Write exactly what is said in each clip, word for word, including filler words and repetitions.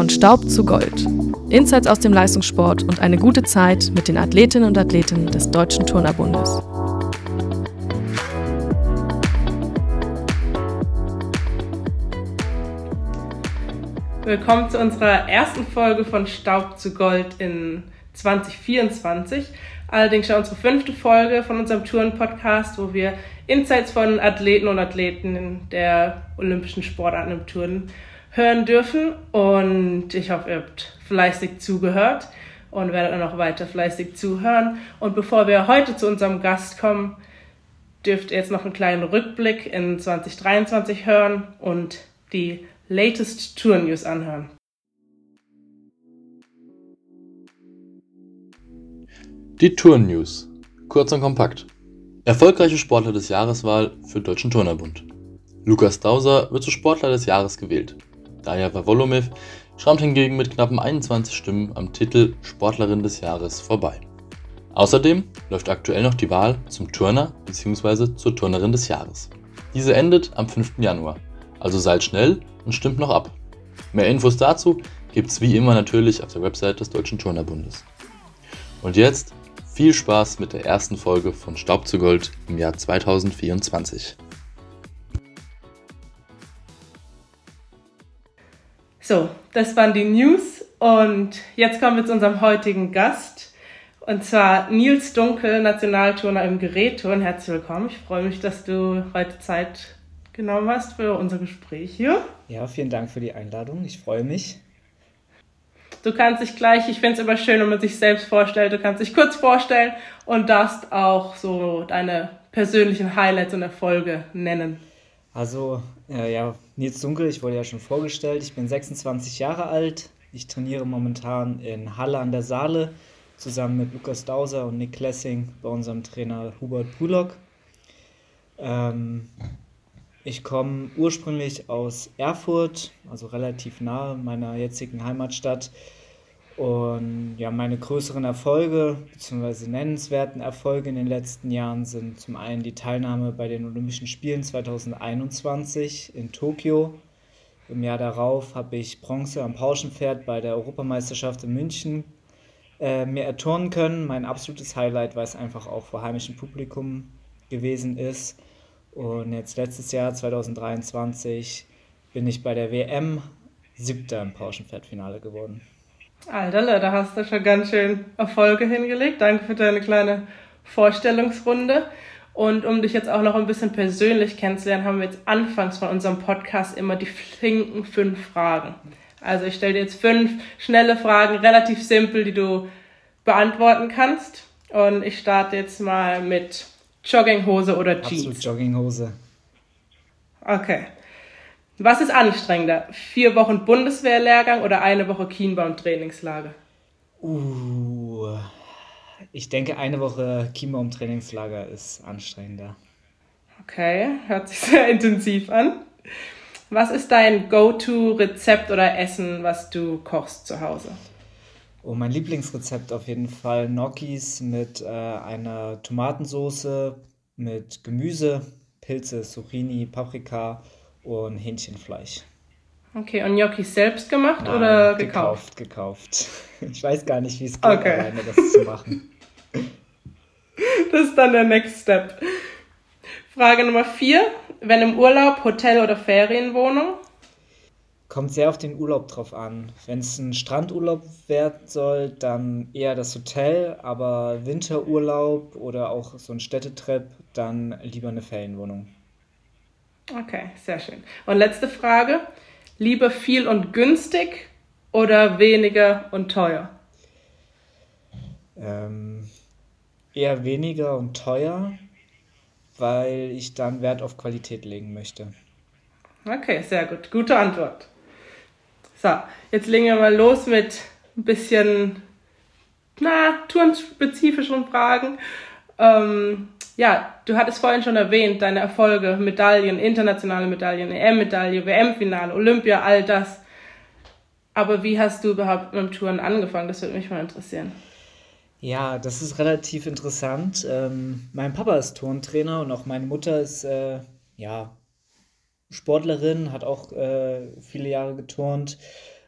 von Staub zu Gold. Insights aus dem Leistungssport und eine gute Zeit mit den Athletinnen und Athleten des Deutschen Turnerbundes. Willkommen zu unserer ersten Folge von Staub zu Gold in zwanzig vierundzwanzig. Allerdings schon unsere fünfte Folge von unserem Touren-Podcast, wo wir Insights von Athleten und Athleten der olympischen Sportarten im Turnen hören dürfen. Und ich hoffe, ihr habt fleißig zugehört und werdet auch noch weiter fleißig zuhören. Und bevor wir heute zu unserem Gast kommen, dürft ihr jetzt noch einen kleinen Rückblick in zwanzig dreiundzwanzig hören und die latest Tour News anhören. Die Tour News. Kurz und kompakt. Erfolgreiche Sportler des Jahreswahl für Deutschen Turnerbund. Lukas Dauser wird zu Sportler des Jahres gewählt. Daja Wawolomiw schrammt hingegen mit knappen einundzwanzig Stimmen am Titel Sportlerin des Jahres vorbei. Außerdem läuft aktuell noch die Wahl zum Turner bzw. zur Turnerin des Jahres. Diese endet am fünften Januar, also seid schnell und stimmt noch ab. Mehr Infos dazu gibt's wie immer natürlich auf der Website des Deutschen Turnerbundes. Und jetzt viel Spaß mit der ersten Folge von Staub zu Gold im Jahr zwanzig vierundzwanzig. So, das waren die News und jetzt kommen wir zu unserem heutigen Gast. Und zwar Nils Dunkel, Nationalturner im Gerätturnen. Herzlich willkommen. Ich freue mich, dass du heute Zeit genommen hast für unser Gespräch hier. Ja, vielen Dank für die Einladung. Ich freue mich. Du kannst dich gleich, ich finde es immer schön, wenn man sich selbst vorstellt, du kannst dich kurz vorstellen und darfst auch so deine persönlichen Highlights und Erfolge nennen. Also, äh, ja, Nils Dunkel, ich wurde ja schon vorgestellt, ich bin sechsundzwanzig Jahre alt, ich trainiere momentan in Halle an der Saale zusammen mit Lukas Dauser und Nick Lessing bei unserem Trainer Hubert Pulock. Ähm, ich komme ursprünglich aus Erfurt, also relativ nahe meiner jetzigen Heimatstadt. Und ja, meine größeren Erfolge bzw. nennenswerten Erfolge in den letzten Jahren sind zum einen die Teilnahme bei den Olympischen Spielen zwanzig einundzwanzig in Tokio. Im Jahr darauf habe ich Bronze am Pauschenpferd bei der Europameisterschaft in München äh, mir erturnen können. Mein absolutes Highlight, weil es einfach auch vor heimischem Publikum gewesen ist. Und jetzt letztes Jahr, zwanzig dreiundzwanzig, bin ich bei der W M Siebter im Pauschenpferdfinale geworden. Alter, da hast du schon ganz schön Erfolge hingelegt. Danke für deine kleine Vorstellungsrunde. Und um dich jetzt auch noch ein bisschen persönlich kennenzulernen, haben wir jetzt anfangs von unserem Podcast immer die flinken fünf Fragen. Also ich stelle dir jetzt fünf schnelle Fragen, relativ simpel, die du beantworten kannst. Und ich starte jetzt mal mit Jogginghose oder Jeans? Absolut Jogginghose. Okay. Was ist anstrengender? Vier Wochen Bundeswehrlehrgang oder eine Woche Kienbaum-Trainingslager? Uh, ich denke, eine Woche Kienbaum-Trainingslager ist anstrengender. Okay, hört sich sehr intensiv an. Was ist dein Go-To-Rezept oder Essen, was du kochst zu Hause? Oh, mein Lieblingsrezept auf jeden Fall Gnocchis mit äh, einer Tomatensauce, mit Gemüse, Pilze, Zucchini, Paprika und Hähnchenfleisch. Okay, und Gnocchis selbst gemacht Nein, oder gekauft? Gekauft, gekauft. Ich weiß gar nicht, wie es geht, Okay. alleine das zu machen. Das ist dann der Next Step. Frage Nummer vier. Wenn im Urlaub, Hotel oder Ferienwohnung? Kommt sehr auf den Urlaub drauf an. Wenn es ein Strandurlaub werden soll, dann eher das Hotel, aber Winterurlaub oder auch so ein Städtetrip, dann lieber eine Ferienwohnung. Okay, sehr schön. Und letzte Frage. Lieber viel und günstig oder weniger und teuer? Ähm, eher weniger und teuer, weil ich dann Wert auf Qualität legen möchte. Okay, sehr gut. Gute Antwort. So, jetzt legen wir mal los mit ein bisschen, na, turnspezifischen Fragen. Ähm, ja, du hattest vorhin schon erwähnt, deine Erfolge, Medaillen, internationale Medaillen, E M-Medaille, W M-Finale, Olympia, all das. Aber wie hast du überhaupt mit dem Touren angefangen? Das würde mich mal interessieren. Ja, das ist relativ interessant. Ähm, mein Papa ist Turntrainer und auch meine Mutter ist äh, ja, Sportlerin, hat auch äh, viele Jahre geturnt.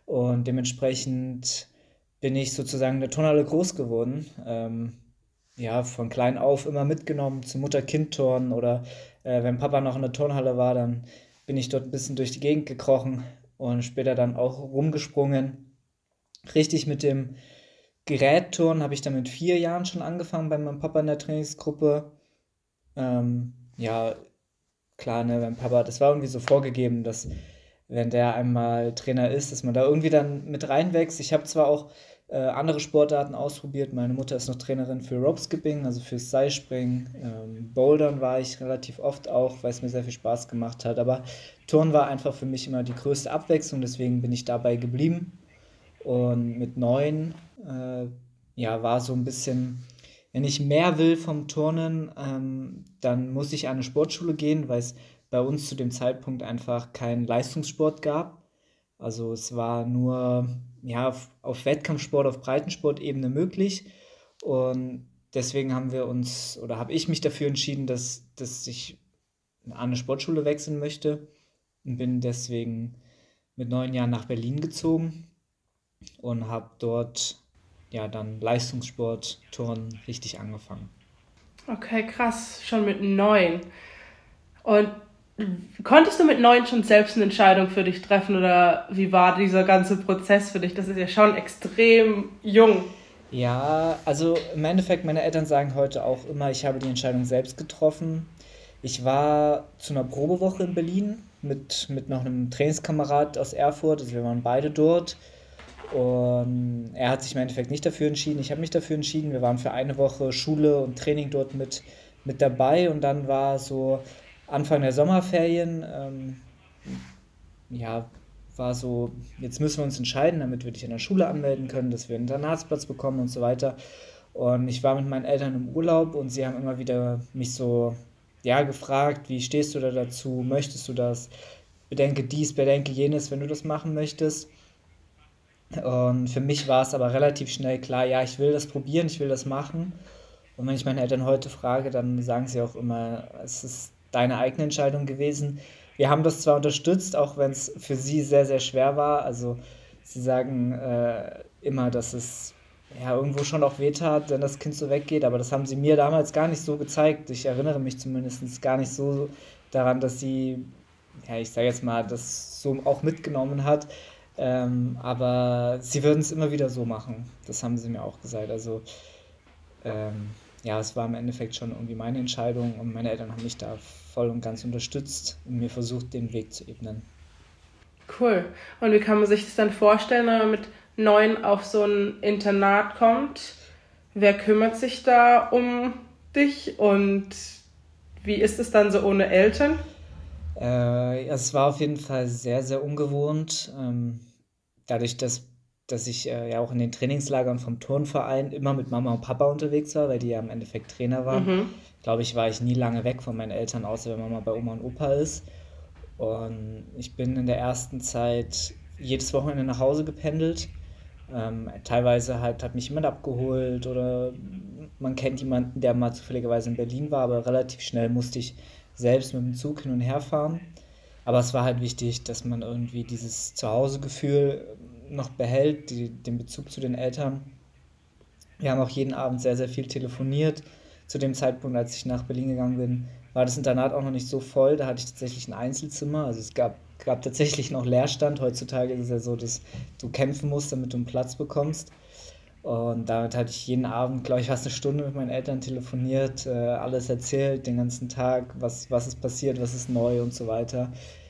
Und dementsprechend bin ich sozusagen in der Turnhalle groß geworden. Ähm, ja, von klein auf immer mitgenommen zu Mutter-Kind-Turnen oder äh, wenn Papa noch in der Turnhalle war, dann bin ich dort ein bisschen durch die Gegend gekrochen und später dann auch rumgesprungen. Richtig mit dem Gerätturnen habe ich dann mit vier Jahren schon angefangen bei meinem Papa in der Trainingsgruppe. Ähm, ja, klar, ne, beim Papa, das war irgendwie so vorgegeben, dass wenn der einmal Trainer ist, dass man da irgendwie dann mit reinwächst. Ich habe zwar auch äh, andere Sportarten ausprobiert. Meine Mutter ist noch Trainerin für Rope Skipping, also fürs Seilspringen. Ähm, Bouldern war ich relativ oft auch, weil es mir sehr viel Spaß gemacht hat. Aber Turnen war einfach für mich immer die größte Abwechslung, deswegen bin ich dabei geblieben. Und mit neun äh, ja, war so ein bisschen, wenn ich mehr will vom Turnen, ähm, dann muss ich an eine Sportschule gehen, weil es bei uns zu dem Zeitpunkt einfach keinen Leistungssport gab. Also es war nur ja, auf, auf Wettkampfsport, auf Breitensportebene möglich. Und deswegen haben wir uns, oder habe ich mich dafür entschieden, dass, dass ich an eine Sportschule wechseln möchte und bin deswegen mit neun Jahren nach Berlin gezogen und habe dort ja dann Leistungssport, Turnen richtig angefangen. Okay, krass, schon mit neun. Und konntest du mit neun schon selbst eine Entscheidung für dich treffen oder wie war dieser ganze Prozess für dich? Das ist ja schon extrem jung. Ja, also im Endeffekt, meine Eltern sagen heute auch immer, ich habe die Entscheidung selbst getroffen. Ich war zu einer Probewoche in Berlin mit, mit noch einem Trainingskamerad aus Erfurt, also wir waren beide dort. Und er hat sich im Endeffekt nicht dafür entschieden, ich habe mich dafür entschieden. Wir waren für eine Woche Schule und Training dort mit, mit dabei und dann war so Anfang der Sommerferien, ähm, ja, war so, jetzt müssen wir uns entscheiden, damit wir dich an der Schule anmelden können, dass wir einen Internatsplatz bekommen und so weiter. Und ich war mit meinen Eltern im Urlaub und sie haben immer wieder mich so, ja, gefragt, wie stehst du da dazu, möchtest du das, bedenke dies, bedenke jenes, wenn du das machen möchtest. Und für mich war es aber relativ schnell klar, ja, ich will das probieren, ich will das machen. Und wenn ich meine Eltern heute frage, dann sagen sie auch immer, es ist deine eigene Entscheidung gewesen. Wir haben das zwar unterstützt, auch wenn es für sie sehr, sehr schwer war. Also sie sagen äh, immer, dass es ja irgendwo schon auch wehtat, wenn das Kind so weggeht. Aber das haben sie mir damals gar nicht so gezeigt. Ich erinnere mich zumindest gar nicht so daran, dass sie, ja, ich sage jetzt mal, das so auch mitgenommen hat. Ähm, aber sie würden es immer wieder so machen. Das haben sie mir auch gesagt. Also ähm, ja, es war im Endeffekt schon irgendwie meine Entscheidung und meine Eltern haben mich da voll und ganz unterstützt und mir versucht, den Weg zu ebnen. Cool. Und wie kann man sich das dann vorstellen, wenn man mit neun auf so ein Internat kommt? Wer kümmert sich da um dich und wie ist es dann so ohne Eltern? Äh, es war auf jeden Fall sehr, sehr ungewohnt. Ähm, dadurch, dass, dass ich äh, ja auch in den Trainingslagern vom Turnverein immer mit Mama und Papa unterwegs war, weil die ja im Endeffekt Trainer waren, Mhm. glaube ich, war ich nie lange weg von meinen Eltern, außer wenn Mama bei Oma und Opa ist. Und ich bin in der ersten Zeit jedes Wochenende nach Hause gependelt. Ähm, teilweise halt hat mich jemand abgeholt oder man kennt jemanden, der mal zufälligerweise in Berlin war, aber relativ schnell musste ich selbst mit dem Zug hin und her fahren. Aber es war halt wichtig, dass man irgendwie dieses Zuhausegefühl noch behält, die, den Bezug zu den Eltern. Wir haben auch jeden Abend sehr, sehr viel telefoniert. Zu dem Zeitpunkt, als ich nach Berlin gegangen bin, war das Internat auch noch nicht so voll. Da hatte ich tatsächlich ein Einzelzimmer. Also es gab, gab tatsächlich noch Leerstand. Heutzutage ist es ja so, dass du kämpfen musst, damit du einen Platz bekommst. Und damit hatte ich jeden Abend, glaube ich, fast eine Stunde mit meinen Eltern telefoniert, äh, alles erzählt, den ganzen Tag, was, was ist passiert, was ist neu und so weiter.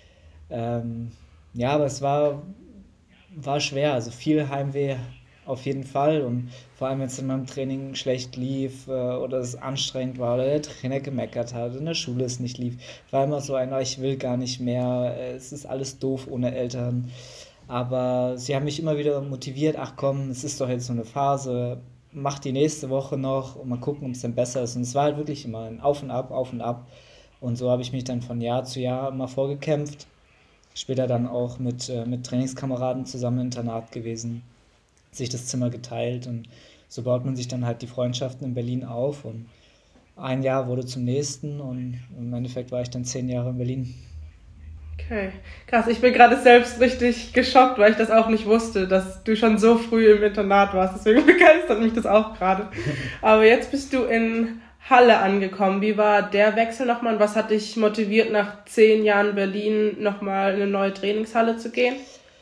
Ähm, ja, aber es war, war schwer, also viel Heimweh auf jeden Fall und vor allem, wenn es in meinem Training schlecht lief äh, oder es anstrengend war oder der Trainer gemeckert hat, in der Schule es nicht lief, war immer so einer, ich will gar nicht mehr, äh, es ist alles doof ohne Eltern. Aber sie haben mich immer wieder motiviert, ach komm, es ist doch jetzt so eine Phase, mach die nächste Woche noch und mal gucken, ob es dann besser ist. Und es war halt wirklich immer ein Auf und Ab, Auf und Ab. Und so habe ich mich dann von Jahr zu Jahr immer vorgekämpft. Später dann auch mit, äh, mit Trainingskameraden zusammen im Internat gewesen, sich das Zimmer geteilt und so baut man sich dann halt die Freundschaften in Berlin auf. Und ein Jahr wurde zum nächsten und im Endeffekt war ich dann zehn Jahre in Berlin. Okay, krass. Ich bin gerade selbst richtig geschockt, weil ich das auch nicht wusste, dass du schon so früh im Internat warst. Deswegen begeistert mich das auch gerade. Aber jetzt bist du in Halle angekommen. Wie war der Wechsel nochmal und was hat dich motiviert, nach zehn Jahren Berlin nochmal in eine neue Trainingshalle zu gehen?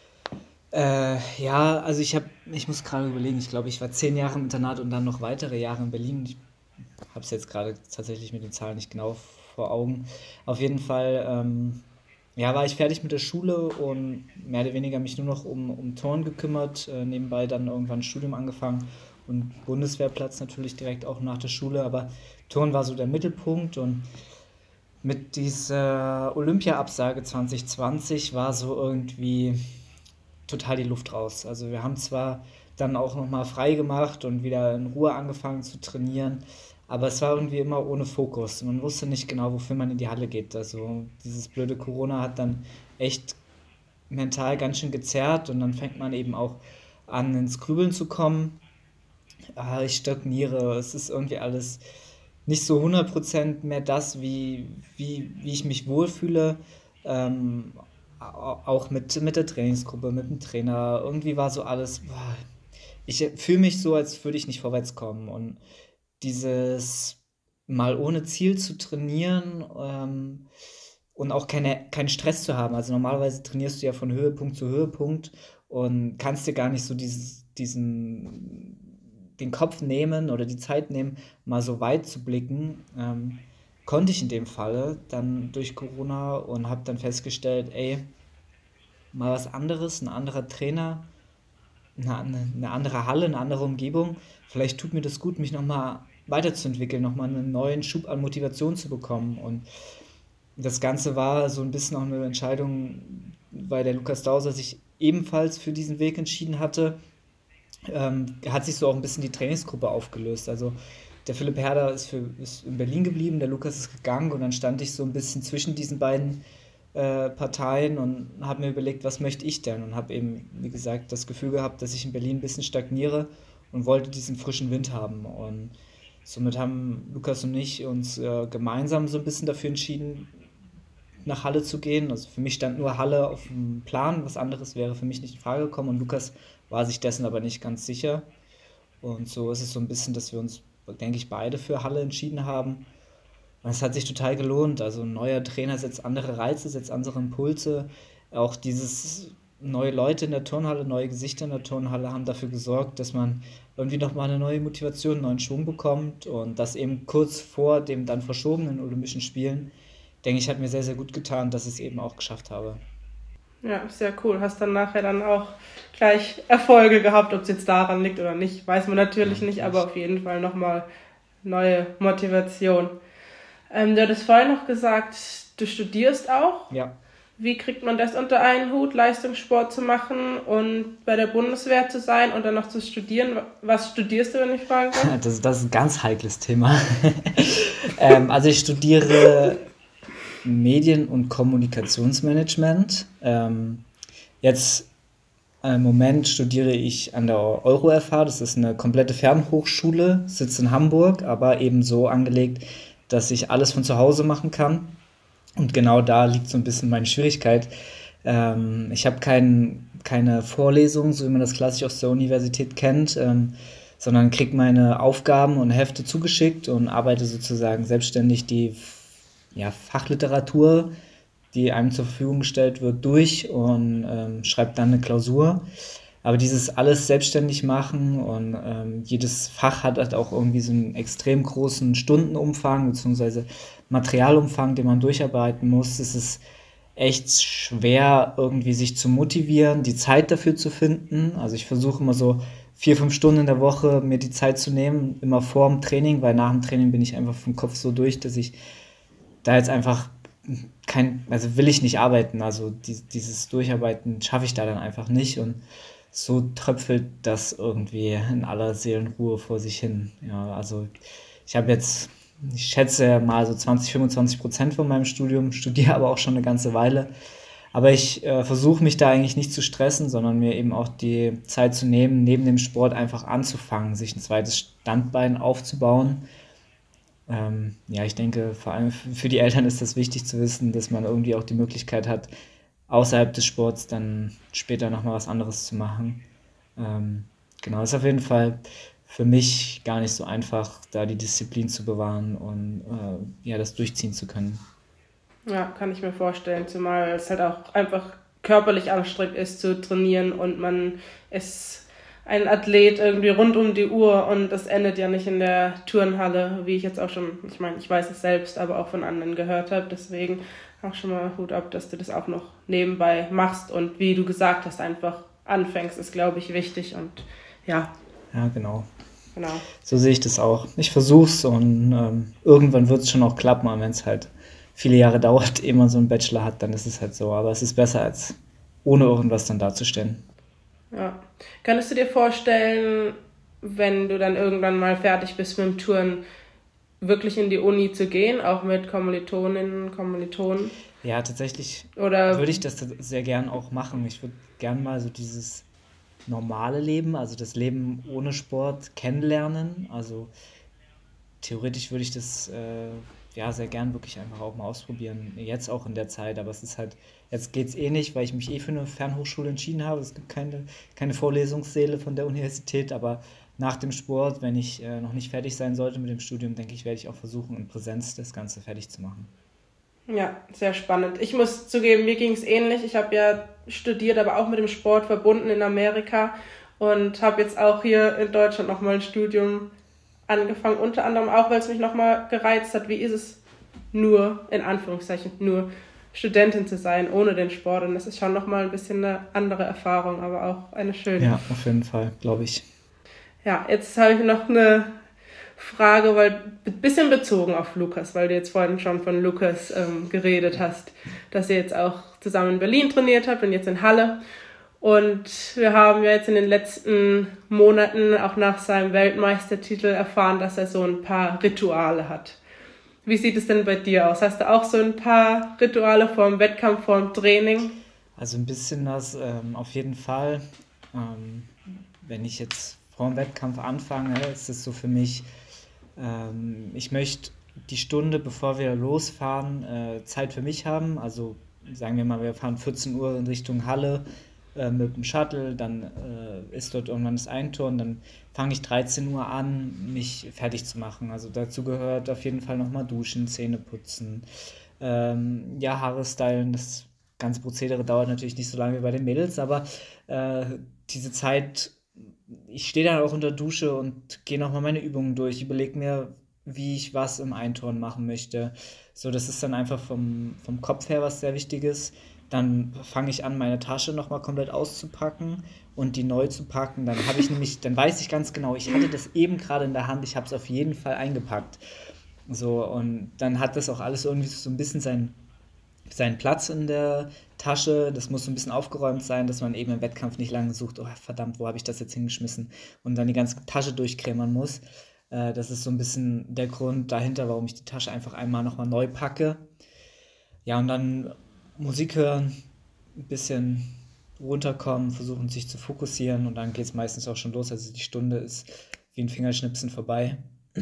Äh, ja, also ich habe, ich muss gerade überlegen, ich glaube, ich war zehn Jahre im Internat und dann noch weitere Jahre in Berlin. Ich habe es jetzt gerade tatsächlich mit den Zahlen nicht genau vor Augen. Auf jeden Fall, ähm, ja, war ich fertig mit der Schule und mehr oder weniger mich nur noch um, um Turnen gekümmert, äh, nebenbei dann irgendwann ein Studium angefangen und Bundeswehrplatz natürlich direkt auch nach der Schule, aber Turnen war so der Mittelpunkt und mit dieser Olympia-Absage zwanzig zwanzig war so irgendwie total die Luft raus. Also wir haben zwar dann auch nochmal frei gemacht und wieder in Ruhe angefangen zu trainieren, aber es war irgendwie immer ohne Fokus. Man wusste nicht genau, wofür man in die Halle geht. Also dieses blöde Corona hat dann echt mental ganz schön gezerrt und dann fängt man eben auch an, ins Grübeln zu kommen. Ah, ich stagniere, es ist irgendwie alles nicht so hundert Prozent mehr das, wie, wie, wie ich mich wohlfühle. Ähm, auch mit, mit der Trainingsgruppe, mit dem Trainer. Irgendwie war so alles, boah, ich fühle mich so, als würde ich nicht vorwärts kommen. Und dieses mal ohne Ziel zu trainieren ähm, und auch keine, keinen Stress zu haben. Also normalerweise trainierst du ja von Höhepunkt zu Höhepunkt und kannst dir gar nicht so dieses, diesen, den Kopf nehmen oder die Zeit nehmen, mal so weit zu blicken. Ähm, konnte ich in dem Falle dann durch Corona und habe dann festgestellt, ey, mal was anderes, ein anderer Trainer, eine, eine andere Halle, eine andere Umgebung. Vielleicht tut mir das gut, mich nochmal weiterzuentwickeln, nochmal einen neuen Schub an Motivation zu bekommen. Und das Ganze war so ein bisschen auch eine Entscheidung, weil der Lukas Dauser sich ebenfalls für diesen Weg entschieden hatte, ähm, hat sich so auch ein bisschen die Trainingsgruppe aufgelöst. Also der Philipp Herder ist, für, ist in Berlin geblieben, der Lukas ist gegangen und dann stand ich so ein bisschen zwischen diesen beiden äh, Parteien und habe mir überlegt, was möchte ich denn? Und habe eben, wie gesagt, das Gefühl gehabt, dass ich in Berlin ein bisschen stagniere und wollte diesen frischen Wind haben. Und somit haben Lukas und ich uns äh, gemeinsam so ein bisschen dafür entschieden, nach Halle zu gehen. Also für mich stand nur Halle auf dem Plan, was anderes wäre für mich nicht in Frage gekommen und Lukas war sich dessen aber nicht ganz sicher. Und so ist es so ein bisschen, dass wir uns, denke ich, beide für Halle entschieden haben. Und es hat sich total gelohnt. Also ein neuer Trainer setzt andere Reize, setzt andere Impulse. Auch dieses neue Leute in der Turnhalle, neue Gesichter in der Turnhalle haben dafür gesorgt, dass man irgendwie nochmal eine neue Motivation, einen neuen Schwung bekommt. Und das eben kurz vor dem dann verschobenen Olympischen Spielen, denke ich, hat mir sehr, sehr gut getan, dass ich es eben auch geschafft habe. Ja, sehr cool. Hast dann nachher dann auch gleich Erfolge gehabt, ob es jetzt daran liegt oder nicht, weiß man natürlich ja, nicht, aber auf jeden Fall nochmal neue Motivation. Ähm, du hattest vorhin noch gesagt, du studierst auch. Ja. Wie kriegt man das unter einen Hut, Leistungssport zu machen und bei der Bundeswehr zu sein und dann noch zu studieren? Was studierst du, wenn ich fragen kann? Das, das ist ein ganz heikles Thema. ähm, also ich studiere Medien- und Kommunikationsmanagement. Ähm, jetzt im Moment studiere ich an der EuroFH, das ist eine komplette Fernhochschule, sitzt in Hamburg, aber eben so angelegt, dass ich alles von zu Hause machen kann. Und genau da liegt so ein bisschen meine Schwierigkeit. Ähm, ich habe kein, keine Vorlesung, so wie man das klassisch aus der Universität kennt, ähm, sondern kriege meine Aufgaben und Hefte zugeschickt und arbeite sozusagen selbstständig die ja, Fachliteratur, die einem zur Verfügung gestellt wird, durch und ähm, schreibt dann eine Klausur. Aber dieses alles selbstständig machen und ähm, jedes Fach hat halt auch irgendwie so einen extrem großen Stundenumfang bzw. Materialumfang, den man durcharbeiten muss. Es ist echt schwer, irgendwie sich zu motivieren, die Zeit dafür zu finden. Also ich versuche immer so vier, fünf Stunden in der Woche mir die Zeit zu nehmen, immer vor dem Training, weil nach dem Training bin ich einfach vom Kopf so durch, dass ich da jetzt einfach kein, also will ich nicht arbeiten. Also die, dieses Durcharbeiten schaffe ich da dann einfach nicht und so tröpfelt das irgendwie in aller Seelenruhe vor sich hin. Ja, also ich habe jetzt, ich schätze mal so zwanzig, fünfundzwanzig Prozent von meinem Studium, studiere aber auch schon eine ganze Weile. Aber ich äh, versuche mich da eigentlich nicht zu stressen, sondern mir eben auch die Zeit zu nehmen, neben dem Sport einfach anzufangen, sich ein zweites Standbein aufzubauen. Ähm, ja, ich denke, vor allem für die Eltern ist das wichtig zu wissen, dass man irgendwie auch die Möglichkeit hat, außerhalb des Sports dann später nochmal was anderes zu machen. Ähm, genau, ist auf jeden Fall für mich gar nicht so einfach, da die Disziplin zu bewahren und äh, ja, das durchziehen zu können. Ja, kann ich mir vorstellen, zumal es halt auch einfach körperlich anstrengend ist zu trainieren und man ist ein Athlet irgendwie rund um die Uhr und das endet ja nicht in der Turnhalle, wie ich jetzt auch schon, ich meine, ich weiß es selbst, aber auch von anderen gehört habe, deswegen auch schon mal Hut ab, dass du das auch noch nebenbei machst und wie du gesagt hast, einfach anfängst, ist, glaube ich, wichtig und ja. Ja, genau. Genau. So sehe ich das auch. Ich versuch's und ähm, irgendwann wird es schon auch klappen, aber wenn es halt viele Jahre dauert, ehe man so einen Bachelor hat, dann ist es halt so. Aber es ist besser, als ohne irgendwas dann dazustehen. Ja. Könntest du dir vorstellen, wenn du dann irgendwann mal fertig bist mit dem Touren, wirklich in die Uni zu gehen, auch mit Kommilitoninnen und Kommilitonen? Ja, tatsächlich Oder würde ich das sehr gern auch machen. Ich würde gern mal so dieses normale Leben, also das Leben ohne Sport kennenlernen. Also theoretisch würde ich das äh, ja sehr gern wirklich einfach auch mal ausprobieren, jetzt auch in der Zeit, aber es ist halt, jetzt geht es eh nicht, weil ich mich eh für eine Fernhochschule entschieden habe. Es gibt keine, keine Vorlesungssäle von der Universität, aber nach dem Sport, wenn ich äh, noch nicht fertig sein sollte mit dem Studium, denke ich, werde ich auch versuchen, in Präsenz das Ganze fertig zu machen. Ja, sehr spannend. Ich muss zugeben, mir ging es ähnlich. Ich habe ja studiert, aber auch mit dem Sport verbunden in Amerika und habe jetzt auch hier in Deutschland nochmal ein Studium angefangen, unter anderem auch, weil es mich nochmal gereizt hat, wie ist es nur, in Anführungszeichen, nur Studentin zu sein, ohne den Sport. Und das ist schon nochmal ein bisschen eine andere Erfahrung, aber auch eine schöne. Ja, auf jeden Fall, glaube ich. Ja, jetzt habe ich noch eine Frage, weil ein bisschen bezogen auf Lukas, weil du jetzt vorhin schon von Lukas ähm, geredet hast, dass ihr jetzt auch zusammen in Berlin trainiert habt und jetzt in Halle. Und wir haben ja jetzt in den letzten Monaten auch nach seinem Weltmeistertitel erfahren, dass er so ein paar Rituale hat. Wie sieht es denn bei dir aus? Hast du auch so ein paar Rituale vor dem Wettkampf, vor dem Training? Also ein bisschen was ähm, auf jeden Fall. Ähm, wenn ich jetzt vor dem Wettkampf anfange, ist es so für mich, ähm, ich möchte die Stunde, bevor wir losfahren, äh, Zeit für mich haben. Also sagen wir mal, wir fahren vierzehn Uhr in Richtung Halle äh, mit dem Shuttle, dann äh, ist dort irgendwann das Einturnen, dann fange ich dreizehn Uhr an, mich fertig zu machen. Also dazu gehört auf jeden Fall nochmal duschen, Zähne putzen, ähm, ja, Haare stylen. Das ganze Prozedere dauert natürlich nicht so lange wie bei den Mädels, aber äh, diese Zeit, ich stehe dann auch unter Dusche und gehe nochmal meine Übungen durch, überlege mir, wie ich was im Einturnen machen möchte. So, das ist dann einfach vom, vom Kopf her was sehr Wichtiges. Dann fange ich an, meine Tasche nochmal komplett auszupacken und die neu zu packen. Dann habe ich nämlich, dann weiß ich ganz genau, ich hatte das eben gerade in der Hand, ich habe es auf jeden Fall eingepackt. So, und dann hat das auch alles irgendwie so ein bisschen seinen, seinen Platz in der Tasche. Das muss so ein bisschen aufgeräumt sein, dass man eben im Wettkampf nicht lange sucht, oh verdammt, wo habe ich das jetzt hingeschmissen? Und dann die ganze Tasche durchkrämern muss. Äh, das ist so ein bisschen der Grund dahinter, warum ich die Tasche einfach einmal nochmal neu packe. Ja, und dann Musik hören, ein bisschen runterkommen, versuchen sich zu fokussieren und dann geht es meistens auch schon los. Also die Stunde ist wie ein Fingerschnipsen vorbei.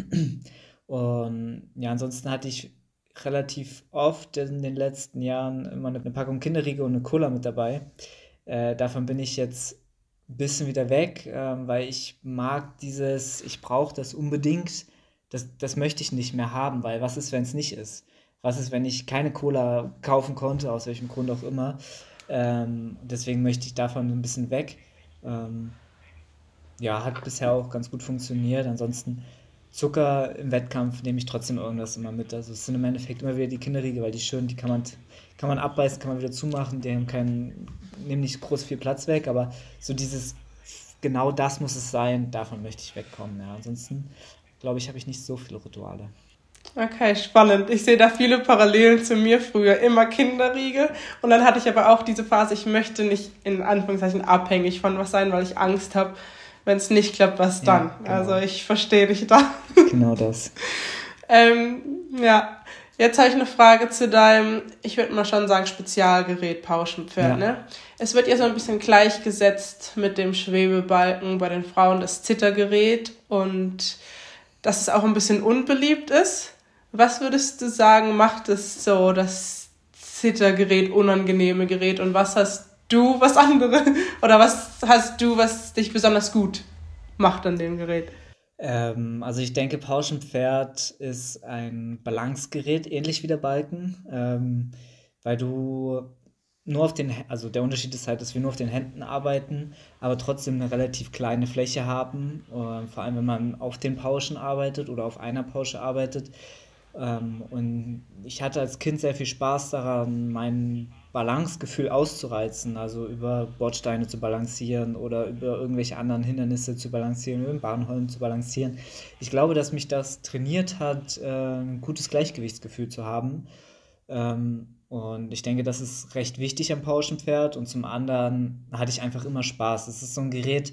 Und ja, ansonsten hatte ich relativ oft in den letzten Jahren immer eine Packung Kinderriegel und eine Cola mit dabei. Äh, davon bin ich jetzt ein bisschen wieder weg, äh, weil ich mag dieses, ich brauche das unbedingt, das, das möchte ich nicht mehr haben, weil was ist, wenn es nicht ist? Was ist, wenn ich keine Cola kaufen konnte, aus welchem Grund auch immer? Ähm, deswegen möchte ich davon ein bisschen weg. Ähm, ja, hat bisher auch ganz gut funktioniert. Ansonsten Zucker im Wettkampf nehme ich trotzdem irgendwas immer mit. Also es sind im Endeffekt immer wieder die Kinderriegel, weil die schön, die kann man, kann man abbeißen, kann man wieder zumachen. Die haben keinen, nehmen nicht groß viel Platz weg, aber so dieses, genau das muss es sein, davon möchte ich wegkommen. Ja. Ansonsten, glaube ich, habe ich nicht so viele Rituale. Okay, spannend. Ich sehe da viele Parallelen zu mir früher. Immer Kinderriegel. Und dann hatte ich aber auch diese Phase, ich möchte nicht in Anführungszeichen abhängig von was sein, weil ich Angst habe, wenn es nicht klappt, was dann. Ja, genau. Also ich verstehe dich da. Genau das. ähm, ja, jetzt habe ich eine Frage zu deinem, ich würde mal schon sagen, Spezialgerät Pauschenpferd. Ja. Ne? Es wird ja so ein bisschen gleichgesetzt mit dem Schwebebalken bei den Frauen, das Zittergerät, und dass es auch ein bisschen unbeliebt ist. Was würdest du sagen, macht es so, das Zittergerät, unangenehme Gerät? Und was hast du, was andere, oder was hast du, was dich besonders gut macht an dem Gerät? Ähm, also ich denke, Pauschenpferd ist ein Balancegerät, ähnlich wie der Balken, ähm, weil du nur auf den, Hä- also der Unterschied ist halt, dass wir nur auf den Händen arbeiten, aber trotzdem eine relativ kleine Fläche haben, äh, vor allem wenn man auf den Pauschen arbeitet oder auf einer Pausche arbeitet. Ähm, und ich hatte als Kind sehr viel Spaß daran, mein Balancegefühl auszureizen, also über Bordsteine zu balancieren oder über irgendwelche anderen Hindernisse zu balancieren, über den Bahnholm zu balancieren. Ich glaube, dass mich das trainiert hat, äh, ein gutes Gleichgewichtsgefühl zu haben. Ähm, und ich denke, das ist recht wichtig am Pauschenpferd. Und zum anderen hatte ich einfach immer Spaß. Es ist so ein Gerät,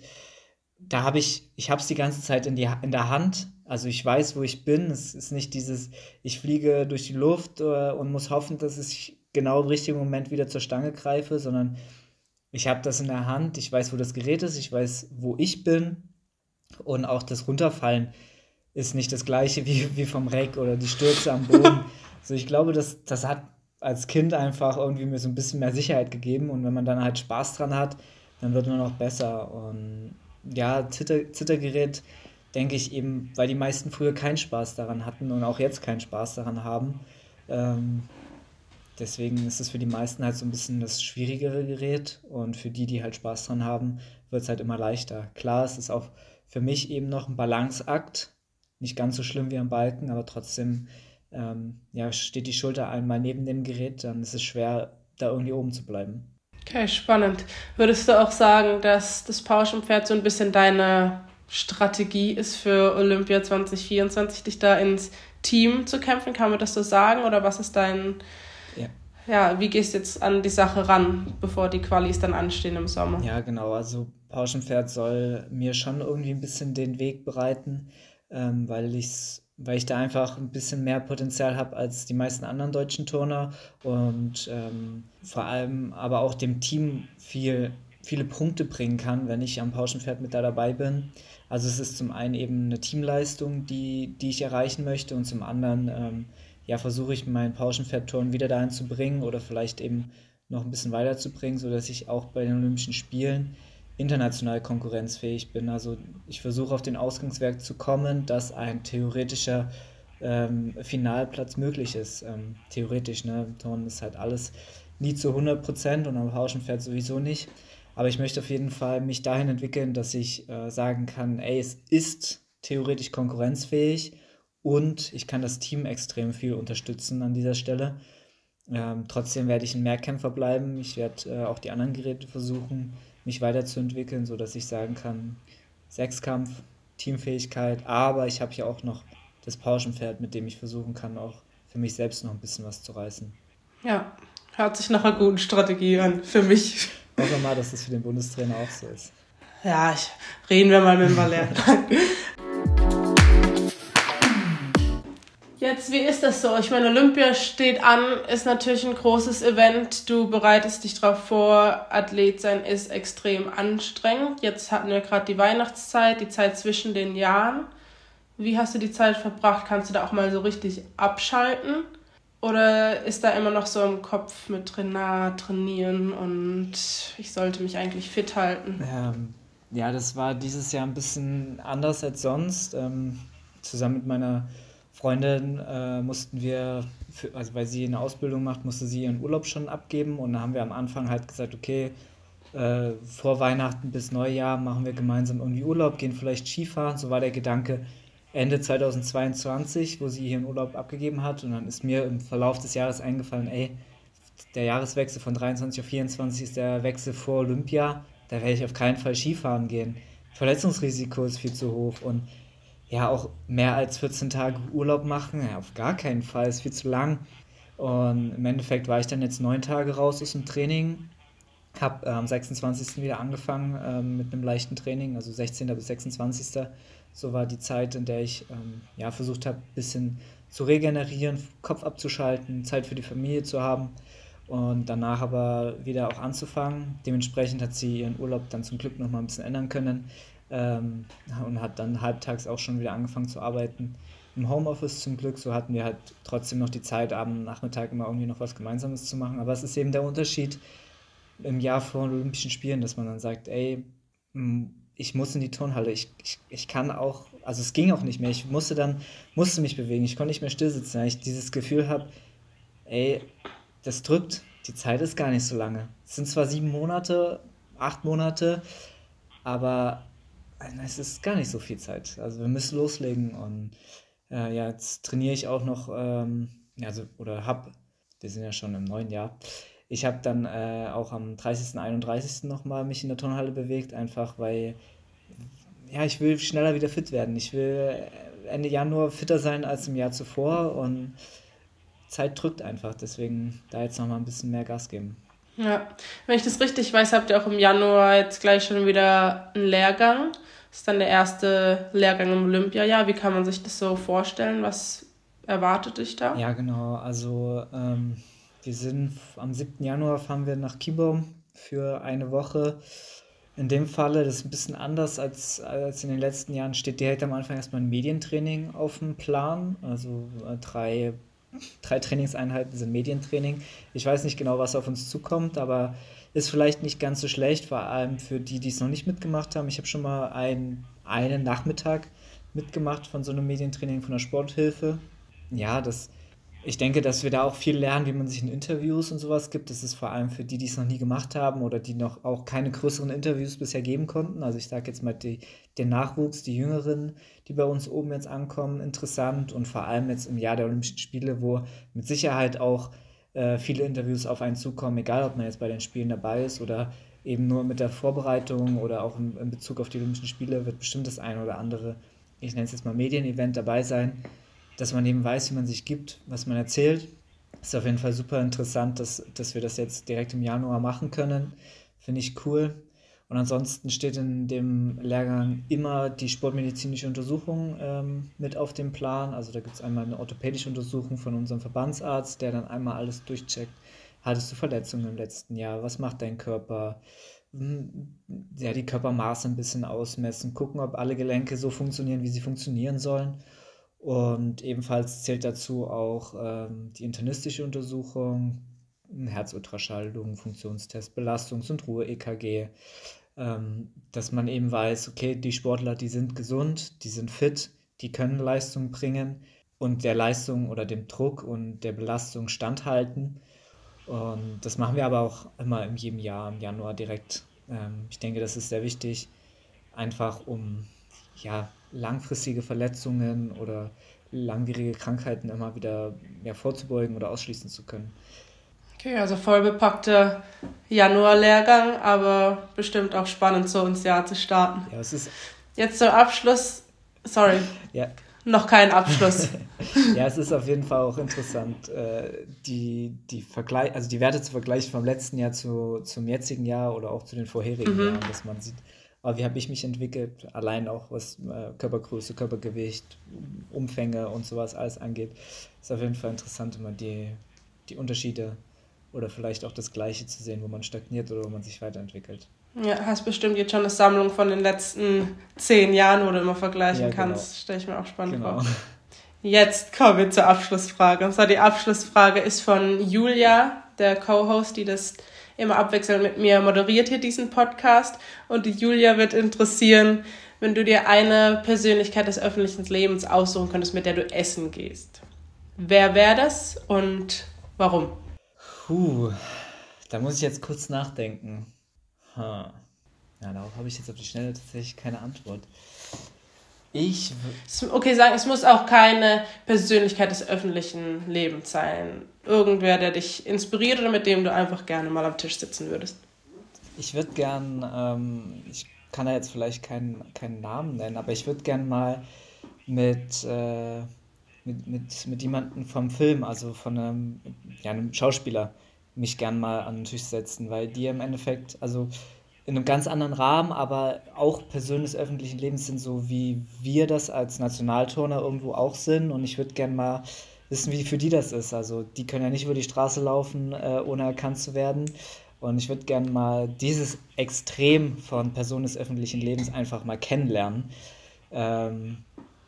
da habe ich, ich habe es die ganze Zeit in, die, in der Hand. Also ich weiß, wo ich bin. Es ist nicht dieses, ich fliege durch die Luft äh, und muss hoffen, dass ich genau im richtigen Moment wieder zur Stange greife, sondern ich habe das in der Hand. Ich weiß, wo das Gerät ist. Ich weiß, wo ich bin. Und auch das Runterfallen ist nicht das gleiche wie, wie vom Reck oder die Stürze am Boden. Also ich glaube, das, das hat als Kind einfach irgendwie mir so ein bisschen mehr Sicherheit gegeben. Und wenn man dann halt Spaß dran hat, dann wird man auch besser. Und ja, Zitter, Zittergerät, denke ich eben, weil die meisten früher keinen Spaß daran hatten und auch jetzt keinen Spaß daran haben. Ähm, deswegen ist es für die meisten halt so ein bisschen das schwierigere Gerät und für die, die halt Spaß dran haben, wird es halt immer leichter. Klar, es ist auch für mich eben noch ein Balanceakt, nicht ganz so schlimm wie am Balken, aber trotzdem ähm, ja, steht die Schulter einmal neben dem Gerät, dann ist es schwer, da irgendwie oben zu bleiben. Okay, spannend. Würdest du auch sagen, dass das Pauschenpferd so ein bisschen deine Strategie ist für Olympia zwanzig vierundzwanzig, dich da ins Team zu kämpfen? Kann man das so sagen? Oder was ist dein, Ja. ja, wie gehst du jetzt an die Sache ran, bevor die Qualis dann anstehen im Sommer? Ja, genau. Also Pauschenpferd soll mir schon irgendwie ein bisschen den Weg bereiten, ähm, weil ich's, weil ich da einfach ein bisschen mehr Potenzial habe als die meisten anderen deutschen Turner und ähm, vor allem aber auch dem Team viel, viele Punkte bringen kann, wenn ich am Pauschenpferd mit da dabei bin. Also es ist zum einen eben eine Teamleistung, die, die ich erreichen möchte und zum anderen ähm, ja, versuche ich mein Pauschenpferd-Turnen wieder dahin zu bringen oder vielleicht eben noch ein bisschen weiterzubringen, sodass ich auch bei den Olympischen Spielen international konkurrenzfähig bin. Also ich versuche auf den Ausgangswert zu kommen, dass ein theoretischer ähm, Finalplatz möglich ist. Ähm, theoretisch, ne? Turnen ist halt alles nie zu hundert Prozent und am Pauschenpferd sowieso nicht. Aber ich möchte auf jeden Fall mich dahin entwickeln, dass ich äh, sagen kann, ey, es ist theoretisch konkurrenzfähig und ich kann das Team extrem viel unterstützen an dieser Stelle. Ähm, trotzdem werde ich ein Mehrkämpfer bleiben. Ich werde äh, auch die anderen Geräte versuchen, mich weiterzuentwickeln, sodass ich sagen kann, Sechskampf, Teamfähigkeit, aber ich habe ja auch noch das Pauschenpferd, mit dem ich versuchen kann, auch für mich selbst noch ein bisschen was zu reißen. Ja, hört sich nach einer guten Strategie an, für mich. Hoffen wir mal, dass das für den Bundestrainer auch so ist. Ja, ich, reden wir mal mit Valère. Jetzt, wie ist das so? Ich meine, Olympia steht an, ist natürlich ein großes Event. Du bereitest dich darauf vor. Athlet sein ist extrem anstrengend. Jetzt hatten wir gerade die Weihnachtszeit, die Zeit zwischen den Jahren. Wie hast du die Zeit verbracht? Kannst du da auch mal so richtig abschalten? Oder ist da immer noch so im Kopf mit drin, na, trainieren und ich sollte mich eigentlich fit halten? Ähm, ja, das war dieses Jahr ein bisschen anders als sonst. Ähm, zusammen mit meiner Freundin äh, mussten wir, für, also weil sie eine Ausbildung macht, musste sie ihren Urlaub schon abgeben und da haben wir am Anfang halt gesagt, okay, äh, vor Weihnachten bis Neujahr machen wir gemeinsam irgendwie Urlaub, gehen vielleicht Skifahren, so war der Gedanke Ende zweitausendzweiundzwanzig, wo sie ihren Urlaub abgegeben hat und dann ist mir im Verlauf des Jahres eingefallen, ey, der Jahreswechsel von dreiundzwanzig auf vierundzwanzig ist der Wechsel vor Olympia, da werde ich auf keinen Fall Skifahren gehen. Verletzungsrisiko ist viel zu hoch und ja, auch mehr als vierzehn Tage Urlaub machen, ja, auf gar keinen Fall, ist viel zu lang. Und im Endeffekt war ich dann jetzt neun Tage raus aus dem Training, habe äh, am sechsundzwanzigsten wieder angefangen ähm, mit einem leichten Training, also sechzehnten bis sechsundzwanzigsten So war die Zeit, in der ich ähm, ja, versucht habe, ein bisschen zu regenerieren, Kopf abzuschalten, Zeit für die Familie zu haben und danach aber wieder auch anzufangen. Dementsprechend hat sie ihren Urlaub dann zum Glück nochmal ein bisschen ändern können. Ähm, und hat dann halbtags auch schon wieder angefangen zu arbeiten. im Homeoffice zum Glück, so hatten wir halt trotzdem noch die Zeit, am Nachmittag immer irgendwie noch was Gemeinsames zu machen. Aber es ist eben der Unterschied im Jahr vor den Olympischen Spielen, dass man dann sagt, ey, ich muss in die Turnhalle, ich, ich, ich kann auch, also es ging auch nicht mehr, ich musste dann, musste mich bewegen, ich konnte nicht mehr still sitzen, weil ich dieses Gefühl habe, ey, das drückt, die Zeit ist gar nicht so lange. Es sind zwar sieben Monate, acht Monate, aber es ist gar nicht so viel Zeit. Also wir müssen loslegen und äh, ja, jetzt trainiere ich auch noch, ähm, also, oder hab, wir sind ja schon im neuen Jahr, ich habe dann äh, auch am dreißigsten, einunddreißigsten nochmal mich in der Turnhalle bewegt, einfach weil, ja, ich will schneller wieder fit werden. Ich will Ende Januar fitter sein als im Jahr zuvor und Zeit drückt einfach, deswegen da jetzt nochmal ein bisschen mehr Gas geben. Ja, wenn ich das richtig weiß, habt ihr auch im Januar jetzt gleich schon wieder einen Lehrgang. Das ist dann der erste Lehrgang im Olympiajahr. Wie kann man sich das so vorstellen? Was erwartet dich da? Ja, genau. Also ähm, wir sind am siebten Januar fahren wir nach Kibaum für eine Woche. In dem Falle, das ist ein bisschen anders als, als in den letzten Jahren, steht direkt am Anfang erstmal ein Medientraining auf dem Plan. Also äh, drei Drei Trainingseinheiten sind Medientraining. Ich weiß nicht genau, was auf uns zukommt, aber ist vielleicht nicht ganz so schlecht, vor allem für die, die es noch nicht mitgemacht haben. Ich habe schon mal ein, einen Nachmittag mitgemacht von so einem Medientraining von der Sporthilfe. Ja, das, ich denke, dass wir da auch viel lernen, wie man sich in Interviews und sowas gibt. Das ist vor allem für die, die es noch nie gemacht haben oder die noch auch keine größeren Interviews bisher geben konnten. Also ich sage jetzt mal die, den Nachwuchs, die Jüngeren, die bei uns oben jetzt ankommen, interessant und vor allem jetzt im Jahr der Olympischen Spiele, wo mit Sicherheit auch äh, viele Interviews auf einen zukommen, egal ob man jetzt bei den Spielen dabei ist oder eben nur mit der Vorbereitung oder auch in, in Bezug auf die Olympischen Spiele wird bestimmt das eine oder andere, ich nenne es jetzt mal Medienevent dabei sein, dass man eben weiß, wie man sich gibt, was man erzählt. Ist auf jeden Fall super interessant, dass, dass wir das jetzt direkt im Januar machen können. Finde ich cool. Und ansonsten steht in dem Lehrgang immer die sportmedizinische Untersuchung ähm, mit auf dem Plan. Also da gibt es einmal eine orthopädische Untersuchung von unserem Verbandsarzt, der dann einmal alles durchcheckt. Hattest du Verletzungen im letzten Jahr? Was macht dein Körper? Ja, die Körpermaße ein bisschen ausmessen, gucken, ob alle Gelenke so funktionieren, wie sie funktionieren sollen. Und ebenfalls zählt dazu auch ähm, die internistische Untersuchung, ein Herzultraschall, Lungenfunktionstest, Belastungs- und Ruhe-E K G, ähm, dass man eben weiß, okay, die Sportler, die sind gesund, die sind fit, die können Leistung bringen und der Leistung oder dem Druck und der Belastung standhalten. Und das machen wir aber auch immer in jedem Jahr, im Januar direkt. Ähm, ich denke, das ist sehr wichtig, einfach um ja, langfristige Verletzungen oder langwierige Krankheiten immer wieder ja, vorzubeugen oder ausschließen zu können. Okay, also voll bepackter Januar-Lehrgang, aber bestimmt auch spannend, so ins Jahr zu starten. Ja, es ist... Jetzt zum Abschluss, sorry, ja. noch kein Abschluss. Ja, es ist auf jeden Fall auch interessant, äh, die, die, Vergleich, also die Werte zu vergleichen vom letzten Jahr zu, zum jetzigen Jahr oder auch zu den vorherigen mhm. Jahren, dass man sieht, aber wie habe ich mich entwickelt, allein auch was äh, Körpergröße, Körpergewicht, Umfänge und sowas alles angeht. Ist auf jeden Fall interessant, immer die, die Unterschiede oder vielleicht auch das Gleiche zu sehen, wo man stagniert oder wo man sich weiterentwickelt. Ja, hast bestimmt jetzt schon eine Sammlung von den letzten zehn Jahren, wo du immer vergleichen ja, genau. kannst. Stelle ich mir auch spannend genau. vor. Jetzt kommen wir zur Abschlussfrage. Und zwar die Abschlussfrage ist von Julia, der Co-Host, die das immer abwechselnd mit mir moderiert hier diesen Podcast. Und die Julia wird interessieren, wenn du dir eine Persönlichkeit des öffentlichen Lebens aussuchen könntest, mit der du essen gehst. Wer wäre das und warum? Puh, da muss ich jetzt kurz nachdenken. Hm. Ja, darauf habe ich jetzt auf die Schnelle tatsächlich keine Antwort. Ich... W- okay, sagen, es muss auch keine Persönlichkeit des öffentlichen Lebens sein. Irgendwer, der dich inspiriert oder mit dem du einfach gerne mal am Tisch sitzen würdest. Ich würde gern, ähm, ich kann da jetzt vielleicht keinen, keinen Namen nennen, aber ich würde gern mal mit, äh, mit, mit, mit jemandem vom Film, also von einem, ja, einem Schauspieler, mich gern mal an den Tisch setzen, weil die im Endeffekt, also in einem ganz anderen Rahmen, aber auch Personen des öffentlichen Lebens sind, so wie wir das als Nationalturner irgendwo auch sind. Und ich würde gern mal wissen, wie für die das ist. Also die können ja nicht über die Straße laufen, äh, ohne erkannt zu werden. Und ich würde gern mal dieses Extrem von Personen des öffentlichen Lebens einfach mal kennenlernen. Ähm,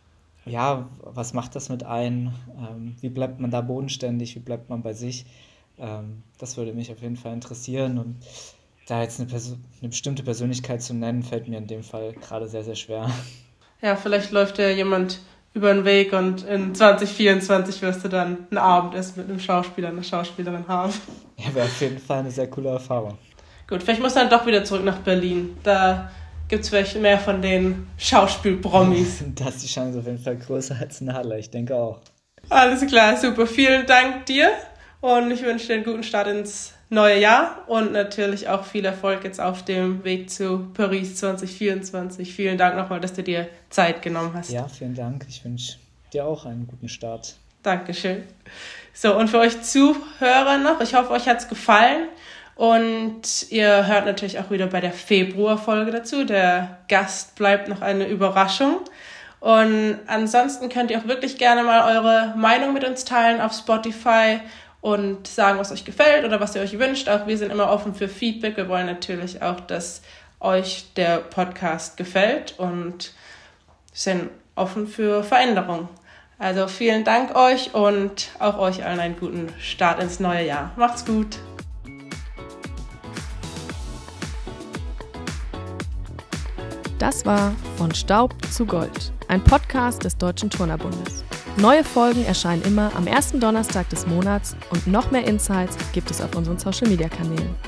ja, was macht das mit einem? Ähm, wie bleibt man da bodenständig? Wie bleibt man bei sich? Ähm, das würde mich auf jeden Fall interessieren. Und da jetzt eine, Perso- eine bestimmte Persönlichkeit zu nennen, fällt mir in dem Fall gerade sehr, sehr schwer. Ja, vielleicht läuft ja jemand über den Weg und in zwanzig vierundzwanzig wirst du dann ein Abendessen mit einem Schauspieler, einer Schauspielerin haben. Ja, wäre auf jeden Fall eine sehr coole Erfahrung. Gut, vielleicht muss dann doch wieder zurück nach Berlin. Da gibt es vielleicht mehr von den Schauspiel-Promis. Da ist die Chance auf jeden Fall größer als in Halle, ich denke auch. Alles klar, super. Vielen Dank dir und ich wünsche dir einen guten Start ins neue Jahr und natürlich auch viel Erfolg jetzt auf dem Weg zu Paris zwanzig vierundzwanzig. Vielen Dank nochmal, dass du dir Zeit genommen hast. Ja, vielen Dank. Ich wünsche dir auch einen guten Start. Dankeschön. So, und für euch Zuhörer noch, ich hoffe, euch hat es gefallen. Und ihr hört natürlich auch wieder bei der Februarfolge dazu. Der Gast bleibt noch eine Überraschung. Und ansonsten könnt ihr auch wirklich gerne mal eure Meinung mit uns teilen auf Spotify und sagen, was euch gefällt oder was ihr euch wünscht. Auch wir sind immer offen für Feedback. Wir wollen natürlich auch, dass euch der Podcast gefällt und sind offen für Veränderungen. Also vielen Dank euch und auch euch allen einen guten Start ins neue Jahr. Macht's gut! Das war Von Staub zu Gold, ein Podcast des Deutschen Turnerbundes. Neue Folgen erscheinen immer am ersten Donnerstag des Monats und noch mehr Insights gibt es auf unseren Social-Media-Kanälen.